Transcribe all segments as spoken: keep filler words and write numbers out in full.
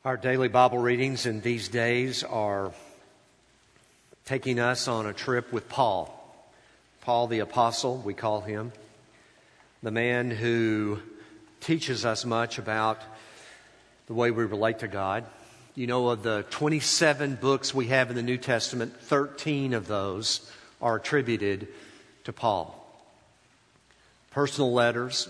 Our daily Bible readings in these days are taking us on a trip with Paul. Paul the Apostle, we call him. The man who teaches us much about the way we relate to God. You know, of the twenty-seven books we have in the New Testament, thirteen of those are attributed to Paul. Personal letters,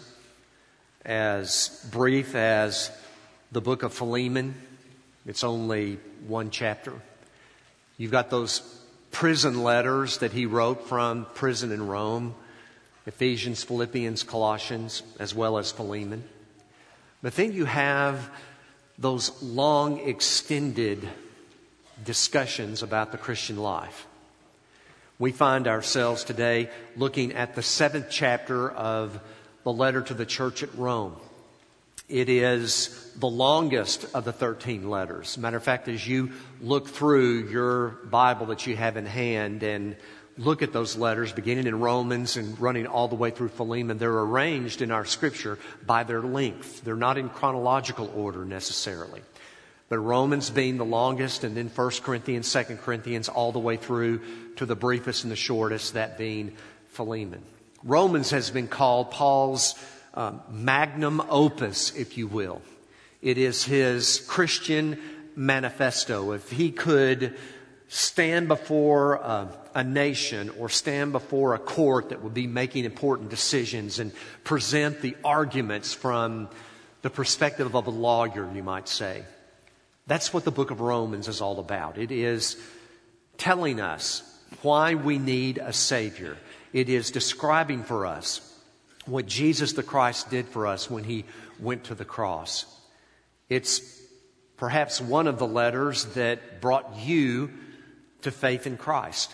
as brief as the book of Philemon. It's only one chapter. You've got those prison letters that he wrote from prison in Rome, Ephesians, Philippians, Colossians, as well as Philemon. But then you have those long, extended discussions about the Christian life. We find ourselves today looking at the seventh chapter of the letter to the church at Rome. It is the longest of the thirteen letters. Matter of fact, as you look through your Bible that you have in hand and look at those letters, beginning in Romans and running all the way through Philemon, they're arranged in our Scripture by their length. They're not in chronological order necessarily. But Romans being the longest, and then First Corinthians, Second Corinthians, all the way through to the briefest and the shortest, that being Philemon. Romans has been called Paul's Um, magnum opus, if you will. It is his Christian manifesto. If he could stand before a, a nation or stand before a court that would be making important decisions and present the arguments from the perspective of a lawyer, you might say, that's what the book of Romans is all about. It is telling us why we need a Savior. It is describing for us what Jesus the Christ did for us when He went to the cross. It's perhaps one of the letters that brought you to faith in Christ.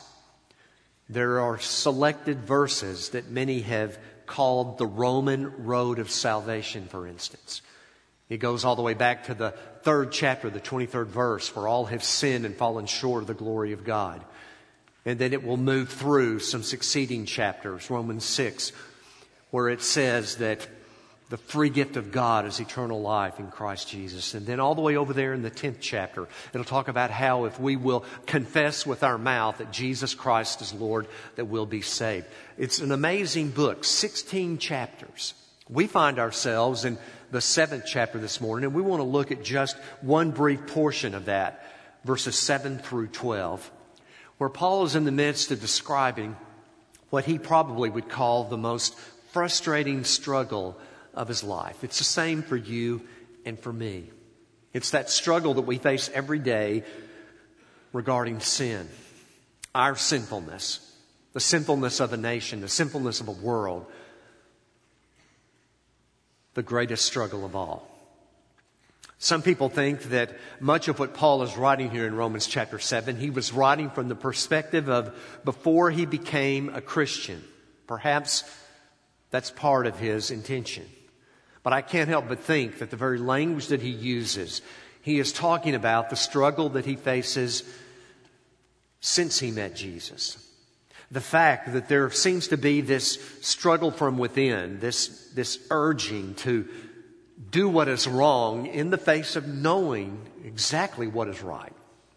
There are selected verses that many have called the Roman road of salvation, for instance. It goes all the way back to the third chapter, the twenty-third verse, for all have sinned and fallen short of the glory of God. And then it will move through some succeeding chapters, Romans six, where it says that the free gift of God is eternal life in Christ Jesus. And then all the way over there in the tenth chapter, it'll talk about how if we will confess with our mouth that Jesus Christ is Lord, that we'll be saved. It's an amazing book, sixteen chapters. We find ourselves in the seventh chapter this morning, and we want to look at just one brief portion of that, verses seven through twelve, where Paul is in the midst of describing what he probably would call the most frustrating struggle of his life. It's the same for you and for me. It's that struggle that we face every day regarding sin, our sinfulness, the sinfulness of a nation, the sinfulness of a world, the greatest struggle of all. Some people think that much of what Paul is writing here in Romans chapter seven, he was writing from the perspective of before he became a Christian. Perhaps that's part of his intention. But I can't help but think that the very language that he uses, he is talking about the struggle that he faces since he met Jesus. The fact that there seems to be this struggle from within, this, this urging to do what is wrong in the face of knowing exactly what is right.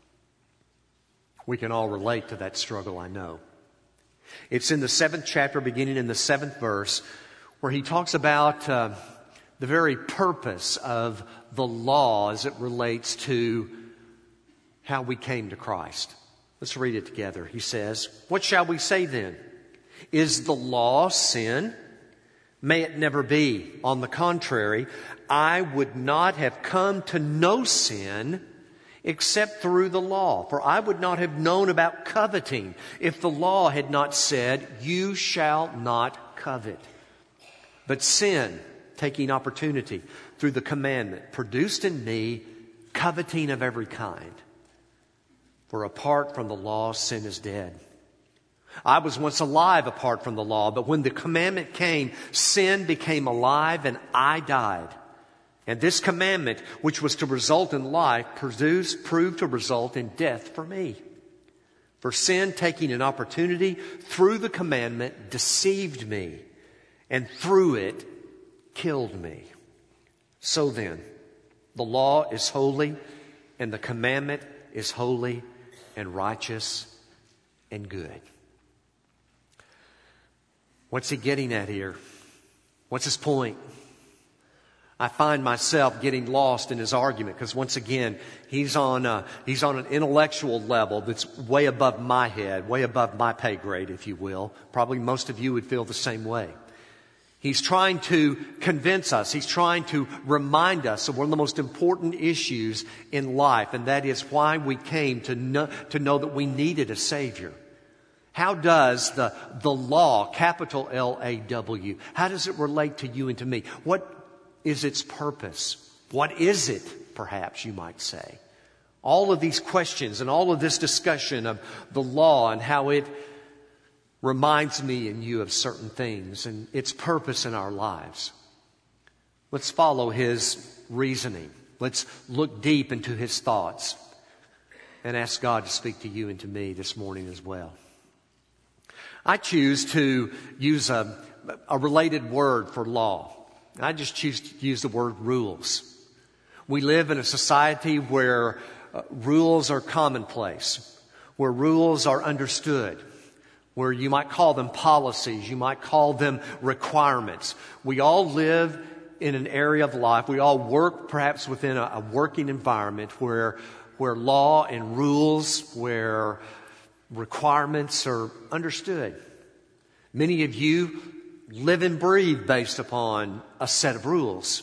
We can all relate to that struggle, I know. It's in the seventh chapter, beginning in the seventh verse, where he talks about uh, the very purpose of the law as it relates to how we came to Christ. Let's read it together. He says, "What shall we say then? Is the law sin? May it never be. On the contrary, I would not have come to know sin except through the law. For I would not have known about coveting if the law had not said, 'You shall not covet.' But sin, taking opportunity through the commandment, produced in me coveting of every kind. For apart from the law, sin is dead. I was once alive apart from the law, but when the commandment came, sin became alive and I died. And this commandment, which was to result in life, produced, proved to result in death for me. For sin, taking an opportunity through the commandment, deceived me, and through it killed me. So then, the law is holy, and the commandment is holy and righteous and good. What's he getting at here? What's his point? I find myself getting lost in his argument because once again, he's on a, he's on an intellectual level that's way above my head, way above my pay grade, if you will. Probably most of you would feel the same way. He's trying to convince us. He's trying to remind us of one of the most important issues in life, and that is why we came to know, to know that we needed a Savior. How does the, the law, capital L A W, how does it relate to you and to me? What is its purpose? What is it, perhaps you might say? All of these questions and all of this discussion of the law and how it reminds me and you of certain things and its purpose in our lives. Let's follow his reasoning. Let's look deep into his thoughts and ask God to speak to you and to me this morning as well. I choose to use a, a related word for law. I just choose to use the word rules. We live in a society where uh, rules are commonplace, where rules are understood, where you might call them policies, you might call them requirements. We all live in an area of life, we all work perhaps within a, a working environment where, where law and rules, where requirements are understood. Many of you live and breathe based upon a set of rules.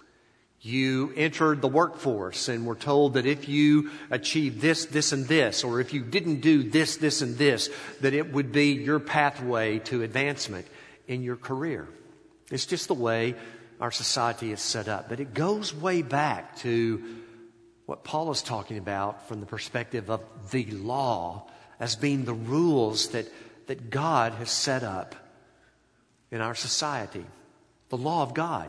You entered the workforce and were told that if you achieved this, this, and this, or if you didn't do this, this, and this, that it would be your pathway to advancement in your career. It's just the way our society is set up. But it goes way back to what Paul is talking about from the perspective of the law as being the rules that, that God has set up in our society. The law of God.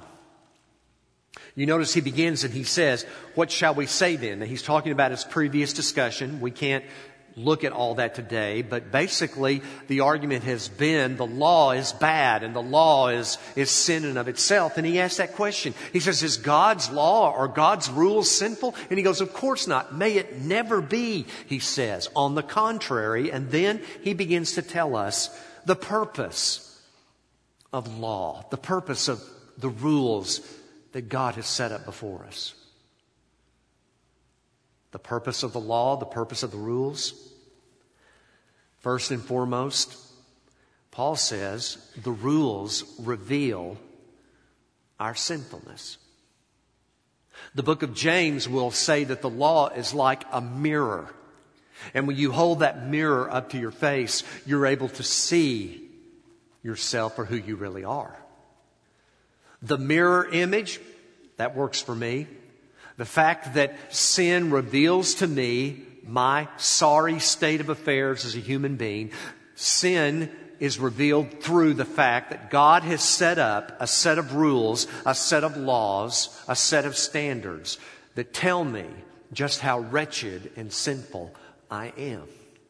You notice he begins and he says, what shall we say then? Now, he's talking about his previous discussion. We can't look at all that today, but basically the argument has been the law is bad and the law is, is sin in of itself. And he asks that question. He says, is God's law or God's rules sinful? And he goes, of course not. May it never be, he says. On the contrary, and then he begins to tell us the purpose of law, the purpose of the rules that God has set up before us. The purpose of the law, the purpose of the rules. First and foremost, Paul says the rules reveal our sinfulness. The book of James will say that the law is like a mirror. And when you hold that mirror up to your face, you're able to see yourself for who you really are. The mirror image, that works for me. The fact that sin reveals to me my sorry state of affairs as a human being. Sin is revealed through the fact that God has set up a set of rules, a set of laws, a set of standards that tell me just how wretched and sinful I am.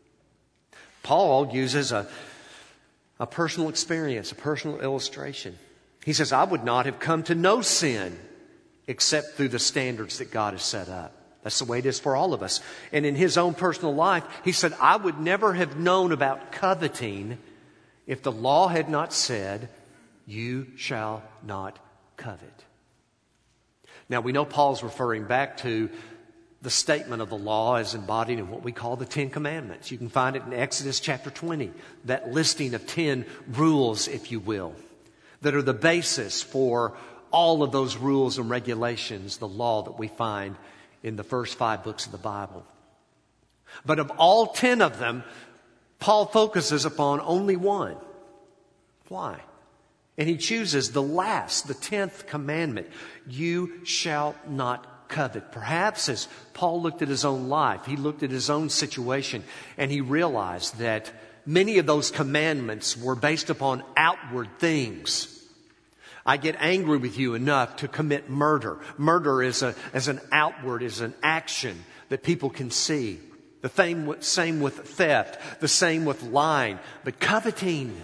Paul uses a, a personal experience, a personal illustration. He says, I would not have come to know sin except through the standards that God has set up. That's the way it is for all of us. And in his own personal life, he said, I would never have known about coveting if the law had not said, you shall not covet. Now, we know Paul's referring back to the statement of the law as embodied in what we call the Ten Commandments. You can find it in Exodus chapter twenty, that listing of ten rules, if you will, that are the basis for all of those rules and regulations, the law that we find in the first five books of the Bible. But of all ten of them, Paul focuses upon only one. Why? And he chooses the last, the tenth commandment. You shall not covet. Perhaps as Paul looked at his own life, he looked at his own situation, and he realized that many of those commandments were based upon outward things. I get angry with you enough to commit murder. Murder is a, as an outward, is an action that people can see. The same, same with theft, the same with lying. But coveting,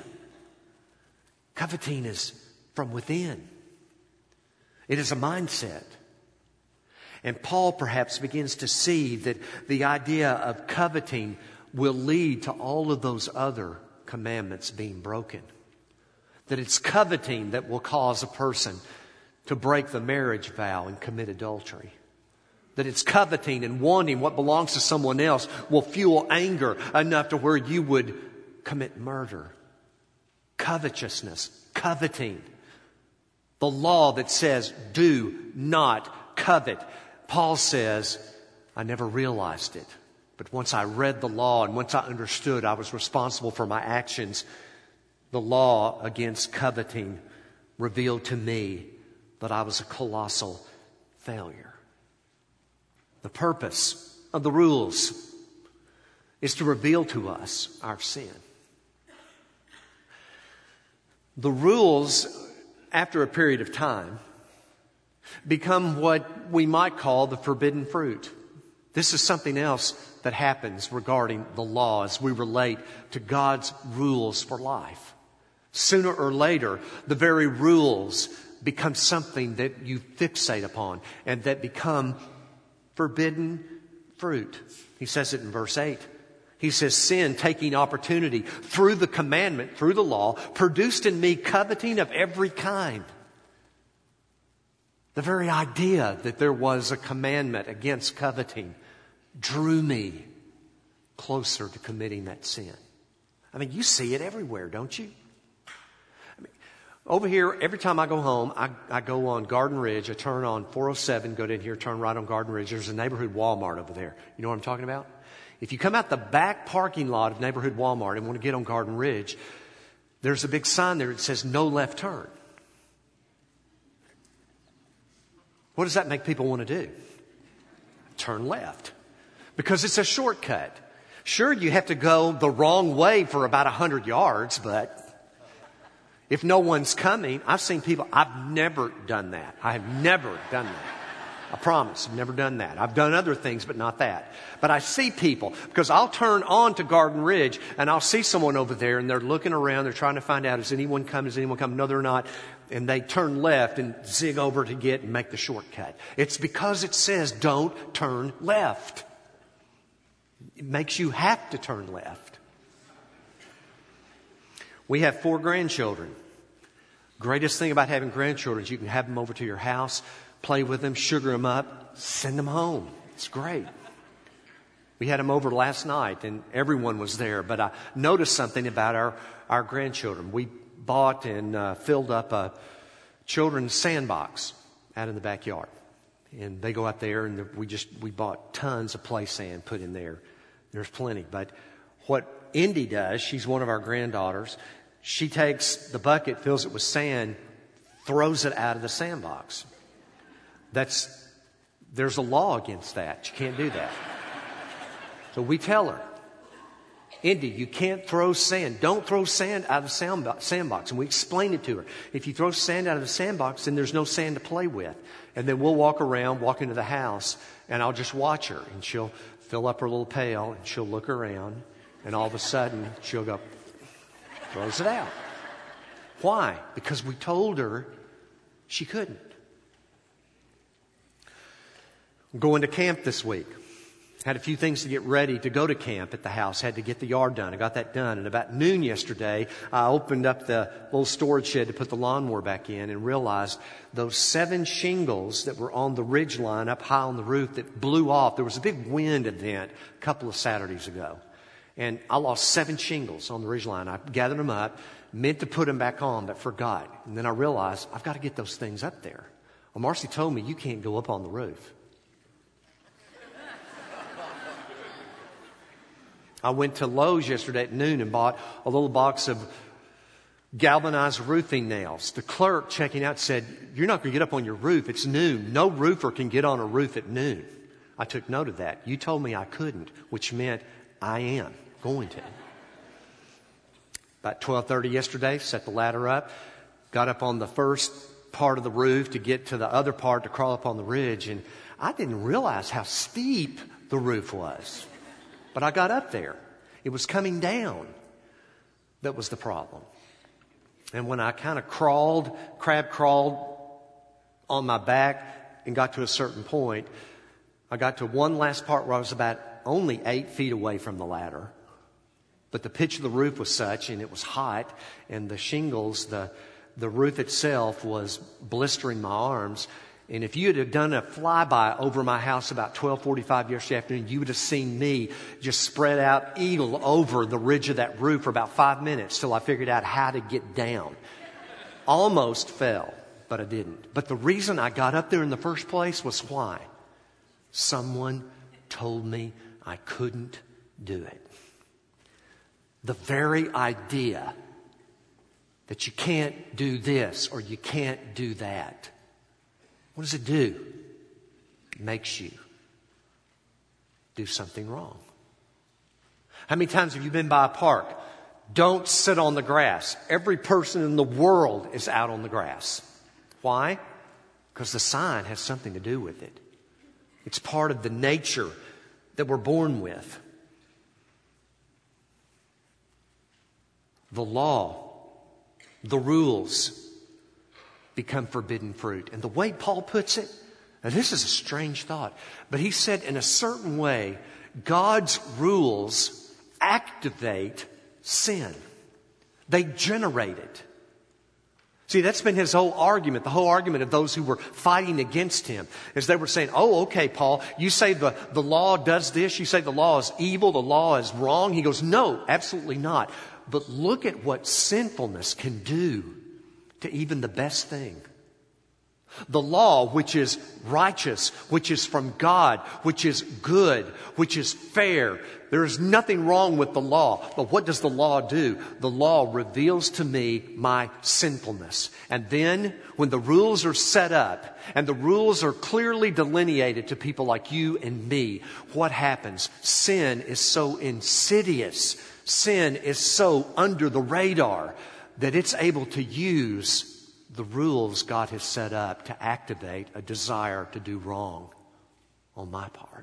coveting is from within. It is a mindset. And Paul perhaps begins to see that the idea of coveting will lead to all of those other commandments being broken. That it's coveting that will cause a person to break the marriage vow and commit adultery. That it's coveting and wanting what belongs to someone else will fuel anger enough to where you would commit murder. Covetousness, coveting. The law that says, do not covet. Paul says, I never realized it. But once I read the law and once I understood I was responsible for my actions, the law against coveting revealed to me that I was a colossal failure. The purpose of the rules is to reveal to us our sin. The rules, after a period of time, become what we might call the forbidden fruit. This is something else that happens regarding the law as we relate to God's rules for life. Sooner or later, the very rules become something that you fixate upon and that become forbidden fruit. He says it in verse eight. He says, sin, taking opportunity through the commandment, through the law, produced in me coveting of every kind. The very idea that there was a commandment against coveting drew me closer to committing that sin. I mean, you see it everywhere, don't you? I mean, over here, every time I go home, I, I go on Garden Ridge. I turn on four oh seven, go down here, turn right on Garden Ridge. There's a neighborhood Walmart over there. You know what I'm talking about? If you come out the back parking lot of neighborhood Walmart and want to get on Garden Ridge, there's a big sign there that says no left turn. What does that make people want to do? Turn left. Because it's a shortcut. Sure, you have to go the wrong way for about a hundred yards, but if no one's coming, I've seen people, I've never done that. I have never done that. I promise, I've never done that. I've done other things, but not that. But I see people, because I'll turn on to Garden Ridge and I'll see someone over there and they're looking around, they're trying to find out, is anyone coming, is anyone coming? No, they're not. And they turn left and zig over to get and make the shortcut. It's because it says don't turn left. It makes you have to turn left. We have four grandchildren. Greatest thing about having grandchildren is you can have them over to your house, play with them, sugar them up, send them home. It's great. We had them over last night and everyone was there, but I noticed something about our, our grandchildren. We bought and uh, filled up a children's sandbox out in the backyard. And they go out there and we just, we bought tons of play sand put in there. There's plenty. But what Indy does, she's one of our granddaughters, she takes the bucket, fills it with sand, throws it out of the sandbox. That's, there's a law against that. You can't do that. So we tell her, Indy, you can't throw sand. Don't throw sand out of the sandbox. And we explain it to her. If you throw sand out of the sandbox, then there's no sand to play with. And then we'll walk around, walk into the house, and I'll just watch her. And she'll fill up her little pail, and she'll look around, and all of a sudden, she'll go, throws it out. Why? Because we told her she couldn't. I'm going to camp this week. Had a few things to get ready to go to camp at the house. Had to get the yard done. I got that done. And about noon yesterday, I opened up the little storage shed to put the lawnmower back in and realized those seven shingles that were on the ridge line up high on the roof that blew off. There was a big wind event a couple of Saturdays ago. And I lost seven shingles on the ridge line. I gathered them up, meant to put them back on, but forgot. And then I realized I've got to get those things up there. Well, Marcy told me you can't go up on the roof. I went to Lowe's yesterday at noon and bought a little box of galvanized roofing nails. The clerk checking out said, you're not going to get up on your roof. It's noon. No roofer can get on a roof at noon. I took note of that. You told me I couldn't, which meant I am going to. About twelve thirty yesterday, set the ladder up, got up on the first part of the roof to get to the other part to crawl up on the ridge. And I didn't realize how steep the roof was. But I got up there. It was coming down. That was the problem. And when I kind of crawled, crab crawled on my back and got to a certain point, I got to one last part where I was about only eight feet away from the ladder. But the pitch of the roof was such, and it was hot, and the shingles, the, the roof itself was blistering my arms. And if you had done a flyby over my house about twelve forty-five yesterday afternoon, you would have seen me just spread out eagle over the ridge of that roof for about five minutes till I figured out how to get down. Almost fell, but I didn't. But the reason I got up there in the first place was why? Someone told me I couldn't do it. The very idea that you can't do this or you can't do that, what does it do? It makes you do something wrong. How many times have you been by a park? Don't sit on the grass. Every person in the world is out on the grass. Why? Because the sign has something to do with it. It's part of the nature that we're born with. The law, the rules become forbidden fruit. And the way Paul puts it, now this is a strange thought, but he said in a certain way, God's rules activate sin. They generate it. See, that's been his whole argument, the whole argument of those who were fighting against him, is they were saying, oh, okay, Paul, you say the, the law does this, you say the law is evil, the law is wrong. He goes, no, absolutely not. But look at what sinfulness can do to even the best thing. The law, which is righteous, which is from God, which is good, which is fair. There is nothing wrong with the law. But what does the law do? The law reveals to me my sinfulness. And then when the rules are set up and the rules are clearly delineated to people like you and me, what happens? Sin is so insidious. Sin is so under the radar that it's able to use the rules God has set up to activate a desire to do wrong on my part.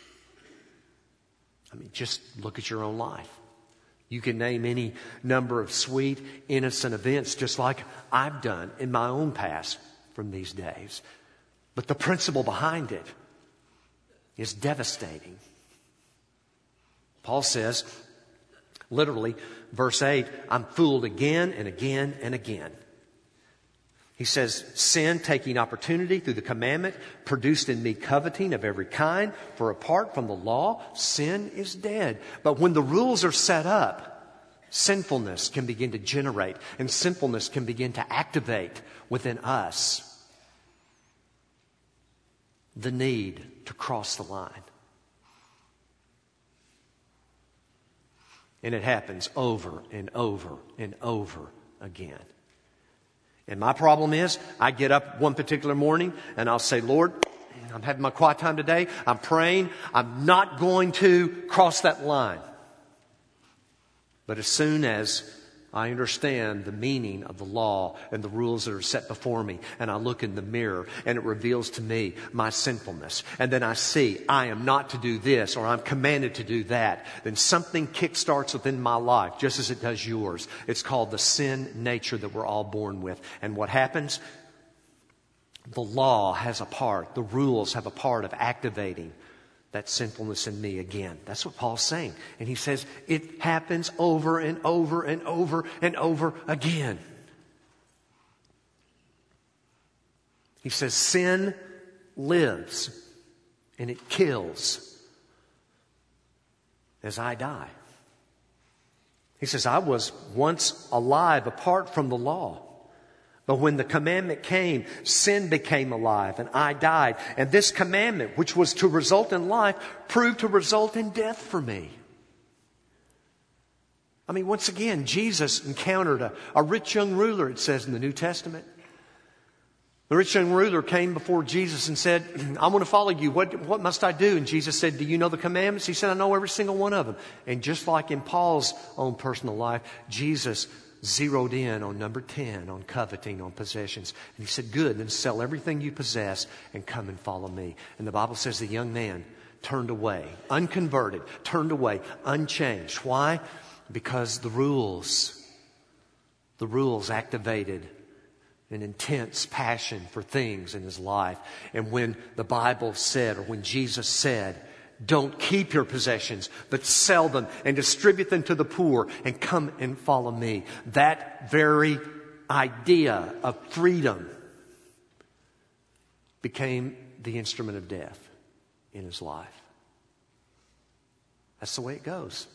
I mean, just look at your own life. You can name any number of sweet, innocent events just like I've done in my own past from these days. But the principle behind it is devastating. Paul says, literally, verse eight, I'm fooled again and again and again. He says, sin, taking opportunity through the commandment, produced in me coveting of every kind. For apart from the law, sin is dead. But when the rules are set up, sinfulness can begin to generate, and sinfulness can begin to activate within us the need to cross the line. And it happens over and over and over again. And my problem is, I get up one particular morning and I'll say, Lord, I'm having my quiet time today. I'm praying. I'm not going to cross that line. But as soon as I understand the meaning of the law and the rules that are set before me, and I look in the mirror and it reveals to me my sinfulness, and then I see I am not to do this or I'm commanded to do that, then something kickstarts within my life just as it does yours. It's called the sin nature that we're all born with. And what happens? The law has a part, the rules have a part of activating that sinfulness in me again. That's what Paul's saying. And he says it happens over and over and over and over again. He says sin lives and it kills as I die. He says I was once alive apart from the law. But when the commandment came, sin became alive and I died. And this commandment, which was to result in life, proved to result in death for me. I mean, once again, Jesus encountered a, a rich young ruler, it says in the New Testament. The rich young ruler came before Jesus and said, I want to follow you. What, what must I do? And Jesus said, do you know the commandments? He said, I know every single one of them. And just like in Paul's own personal life, Jesus zeroed in on number ten, on coveting, on possessions. And he said, good, then sell everything you possess and come and follow me. And the Bible says the young man turned away, unconverted, turned away, unchanged. Why? Because the rules, the rules activated an intense passion for things in his life. And when the Bible said, or when Jesus said, don't keep your possessions, but sell them and distribute them to the poor and come and follow me. That very idea of freedom became the instrument of death in his life. That's the way it goes.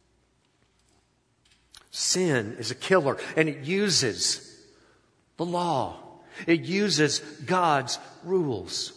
Sin is a killer, and it uses the law. It uses God's rules.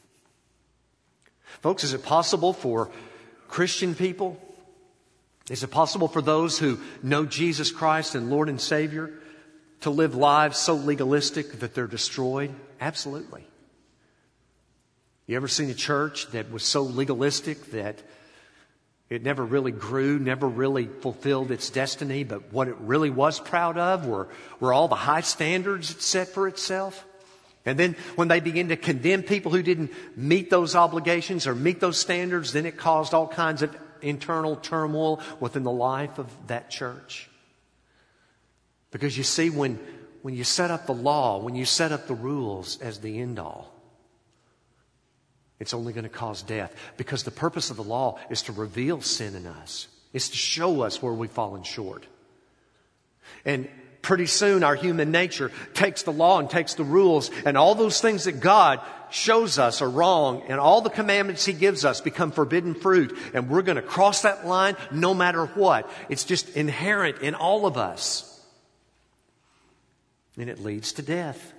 Folks, is it possible for Christian people? Is it possible for those who know Jesus Christ and Lord and Savior to live lives so legalistic that they're destroyed? Absolutely. You ever seen a church that was so legalistic that it never really grew, never really fulfilled its destiny, but what it really was proud of were, were all the high standards it set for itself? And then when they began to condemn people who didn't meet those obligations or meet those standards, then it caused all kinds of internal turmoil within the life of that church. Because you see, when, when you set up the law, when you set up the rules as the end all, it's only going to cause death. Because the purpose of the law is to reveal sin in us. It's to show us where we've fallen short. And pretty soon our human nature takes the law and takes the rules, and all those things that God shows us are wrong, and all the commandments He gives us become forbidden fruit, and we're going to cross that line no matter what. It's just inherent in all of us. And it leads to death.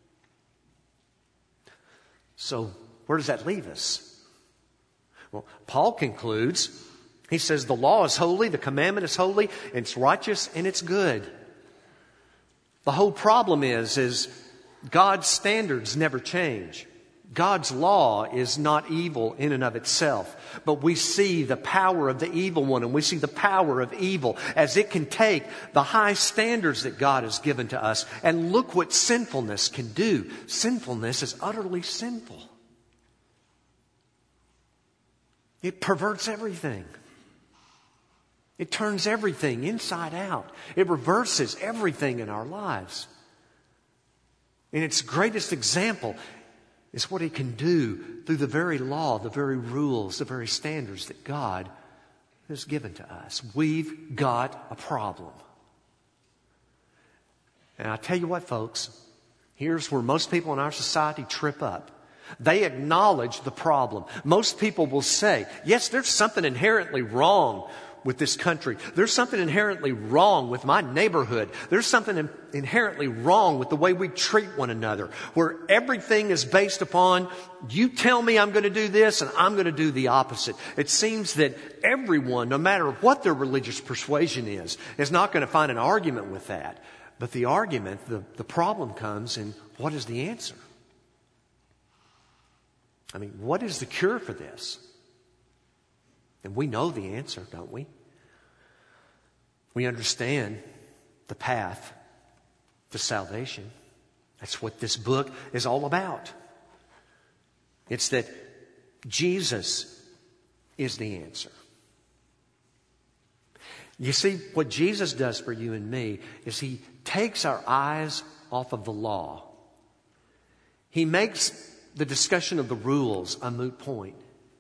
So where does that leave us? Well, Paul concludes, he says the law is holy, the commandment is holy, and it's righteous and it's good. The whole problem is, is God's standards never change. God's law is not evil in and of itself, but we see the power of the evil one, and we see the power of evil as it can take the high standards that God has given to us, and look what sinfulness can do. Sinfulness is utterly sinful. It perverts everything. It turns everything inside out. It reverses everything in our lives. And its greatest example is what it can do through the very law, the very rules, the very standards that God has given to us. We've got a problem. And I tell you what, folks, here's where most people in our society trip up. They acknowledge the problem. Most people will say, yes, there's something inherently wrong with this country. There's something inherently wrong with my neighborhood. There's something in- inherently wrong with the way we treat one another, where everything is based upon, you tell me I'm going to do this and I'm going to do the opposite. It seems that everyone, no matter what their religious persuasion is, is not going to find an argument with that. But the argument, the, the problem comes in, what is the answer? I mean, what is the cure for this? And we know the answer, don't we? We understand the path to salvation. That's what this book is all about. It's that Jesus is the answer. You see, what Jesus does for you and me is He takes our eyes off of the law. He makes the discussion of the rules a moot point.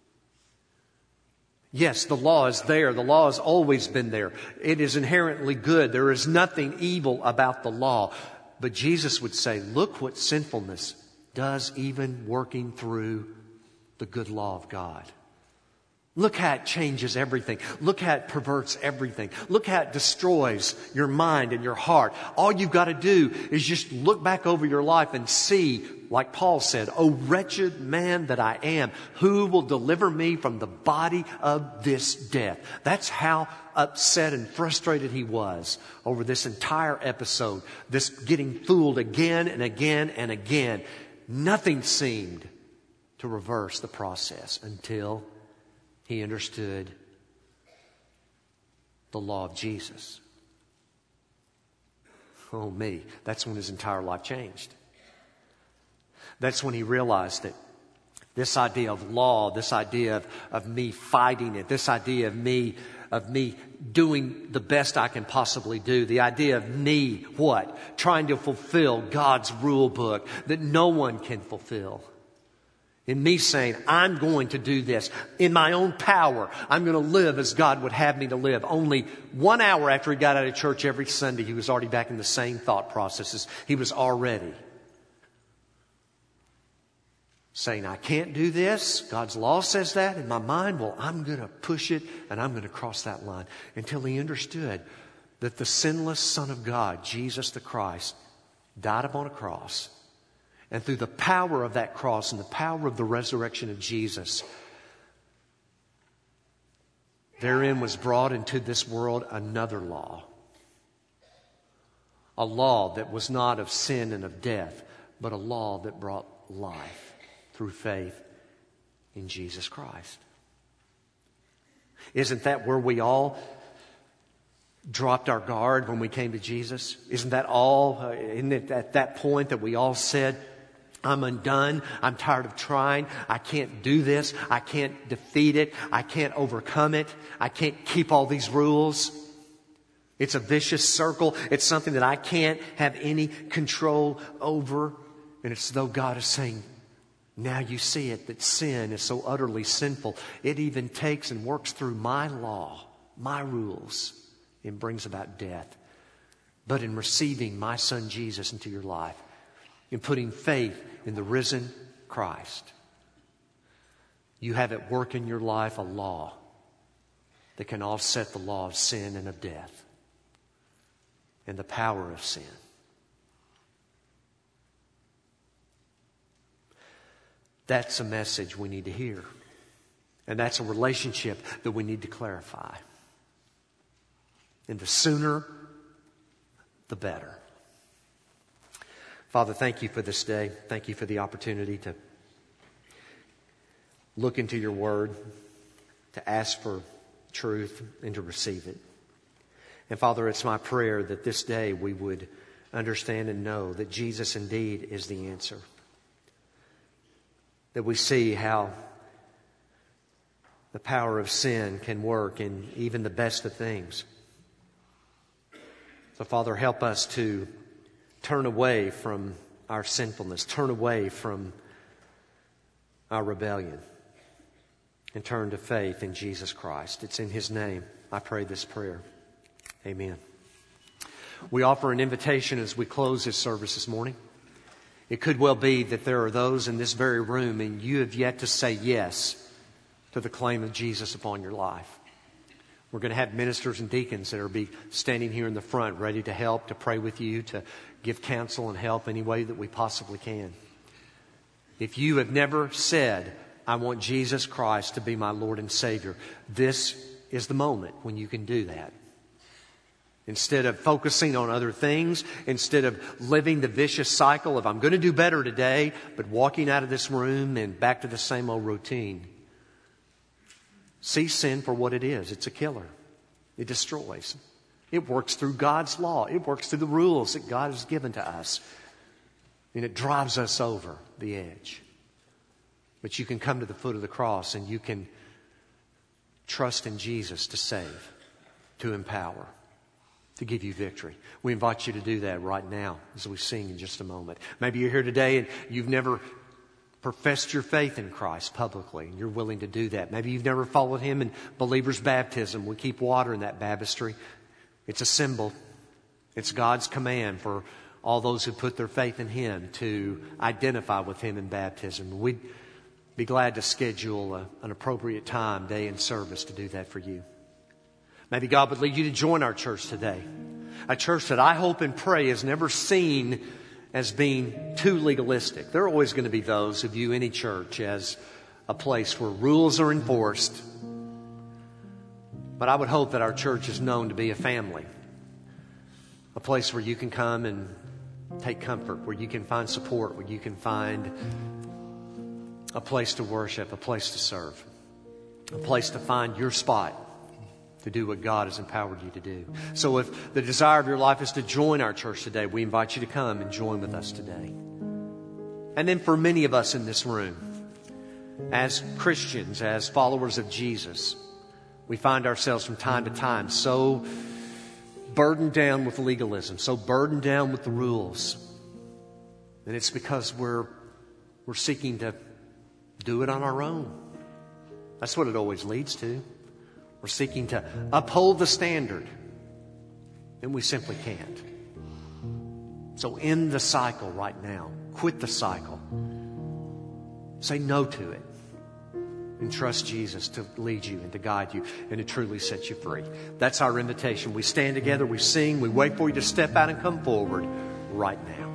Yes, the law is there. The law has always been there. It is inherently good. There is nothing evil about the law. But Jesus would say, look what sinfulness does even working through the good law of God. Look how it changes everything. Look how it perverts everything. Look how it destroys your mind and your heart. All you've got to do is just look back over your life and see, like Paul said, "O wretched man that I am, who will deliver me from the body of this death?" That's how upset and frustrated he was over this entire episode. This getting fooled again and again and again. Nothing seemed to reverse the process until he understood the law of Jesus. Oh me, that's when his entire life changed. That's when he realized that This idea of law, this idea of, of me fighting it, this idea of me of me doing the best I can possibly do. The idea of me, what? Trying to fulfill God's rule book that no one can fulfill. And me saying, I'm going to do this in my own power. I'm going to live as God would have me to live. Only one hour after he got out of church every Sunday, he was already back in the same thought processes. He was already saying, I can't do this. God's law says that in my mind. Well, I'm going to push it and I'm going to cross that line. Until he understood that the sinless Son of God, Jesus the Christ, died upon a cross. And through the power of that cross and the power of the resurrection of Jesus, therein was brought into this world another law. A law that was not of sin and of death, but a law that brought life through faith in Jesus Christ. Isn't that where we all dropped our guard when we came to Jesus? Isn't that all? Uh, isn't it at that point that we all said, I'm undone. I'm tired of trying. I can't do this. I can't defeat it. I can't overcome it. I can't keep all these rules. It's a vicious circle. It's something that I can't have any control over. And it's as though God is saying, now you see it, that sin is so utterly sinful. It even takes and works through my law, my rules, and brings about death. But in receiving my Son Jesus into your life, in putting faith in the risen Christ, you have at work in your life a law that can offset the law of sin and of death and the power of sin. That's a message we need to hear. And that's a relationship that we need to clarify. And the sooner, the better. Father, thank you for this day. Thank you for the opportunity to look into your word, to ask for truth, and to receive it. And Father, it's my prayer that this day we would understand and know that Jesus indeed is the answer. That we see how the power of sin can work in even the best of things. So, Father, help us to turn away from our sinfulness, turn away from our rebellion, and turn to faith in Jesus Christ. It's in His name I pray this prayer. Amen. We offer an invitation as we close this service this morning. It could well be that there are those in this very room and you have yet to say yes to the claim of Jesus upon your life. We're going to have ministers and deacons that are be standing here in the front ready to help, to pray with you, to give counsel and help any way that we possibly can. If you have never said, I want Jesus Christ to be my Lord and Savior, this is the moment when you can do that. Instead of focusing on other things, instead of living the vicious cycle of I'm going to do better today, but walking out of this room and back to the same old routine. See sin for what it is. It's a killer. It destroys. It works through God's law. It works through the rules that God has given to us. And it drives us over the edge. But you can come to the foot of the cross and you can trust in Jesus to save, to empower, to give you victory. We invite you to do that right now as we sing in just a moment. Maybe you're here today and you've never professed your faith in Christ publicly and you're willing to do that. Maybe you've never followed Him in believer's baptism. We keep water in that baptistry. It's a symbol. It's God's command for all those who put their faith in Him to identify with Him in baptism. We'd be glad to schedule a, an appropriate time, day and service to do that for you. Maybe God would lead you to join our church today. A church that I hope and pray is never seen as being too legalistic. There are always going to be those who view any church as a place where rules are enforced. But I would hope that our church is known to be a family. A place where you can come and take comfort, where you can find support, where you can find a place to worship, a place to serve, a place to find your spot to do what God has empowered you to do. So if the desire of your life is to join our church today, we invite you to come and join with us today. And then for many of us in this room, as Christians, as followers of Jesus, we find ourselves from time to time so burdened down with legalism, so burdened down with the rules. And it's because we're we're seeking to do it on our own. That's what it always leads to. We're seeking to uphold the standard, and we simply can't. So end the cycle right now. Quit the cycle. Say no to it. And trust Jesus to lead you and to guide you and to truly set you free. That's our invitation. We stand together, we sing, we wait for you to step out and come forward right now.